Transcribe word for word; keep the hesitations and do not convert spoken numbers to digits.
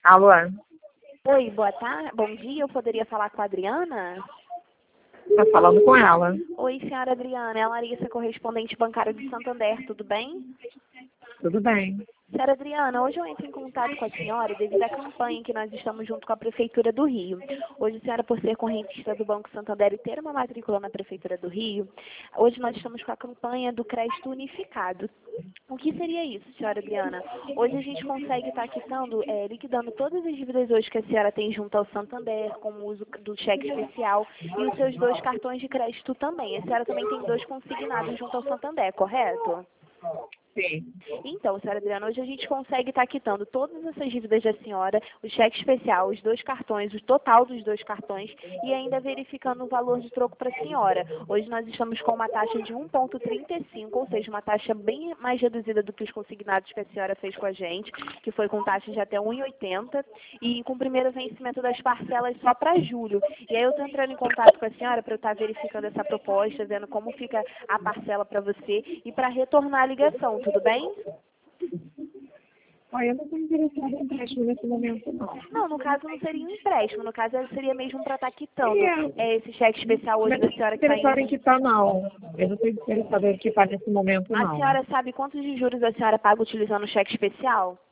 Alô? Oi, boa tarde. Bom dia, eu poderia falar com a Adriana? Tá falando com ela. Oi, senhora Adriana, é a Larissa, correspondente bancária de Santander, tudo bem? Tudo bem. Senhora Adriana, hoje eu entro em contato com a senhora devido à campanha que nós estamos junto com a Prefeitura do Rio. Hoje, a senhora, por ser correntista do Banco Santander e ter uma matrícula na Prefeitura do Rio, hoje nós estamos com a campanha do crédito unificado. O que seria isso, senhora Adriana? Hoje a gente consegue estar quitando, é, liquidando todas as dívidas hoje que a senhora tem junto ao Santander, com o uso do cheque especial e os seus dois cartões de crédito também. A senhora também tem dois consignados junto ao Santander, correto? Sim. Então, senhora Adriana, hoje a gente consegue estar quitando todas essas dívidas da senhora, o cheque especial, os dois cartões, o total dos dois cartões e ainda verificando o valor de troco para a senhora. Hoje nós estamos com uma taxa de um vírgula trinta e cinco, ou seja, uma taxa bem mais reduzida do que os consignados que a senhora fez com a gente, que foi com taxa de até um vírgula oitenta e com o primeiro vencimento das parcelas só para julho. E aí eu estou entrando em contato com a senhora para eu estar verificando essa proposta, vendo como fica a parcela para você e para retornar a ligação. Tudo bem? Olha, eu não estou interessada em empréstimo nesse momento, não. Não, no caso não seria um empréstimo, no caso seria mesmo para estar quitando É. é, esse cheque especial hoje Mas da não estou senhora que está interessada em indo. quitar, não. Eu não estou interessada em quitar nesse momento, A não. senhora sabe quantos de juros a senhora paga utilizando o cheque especial?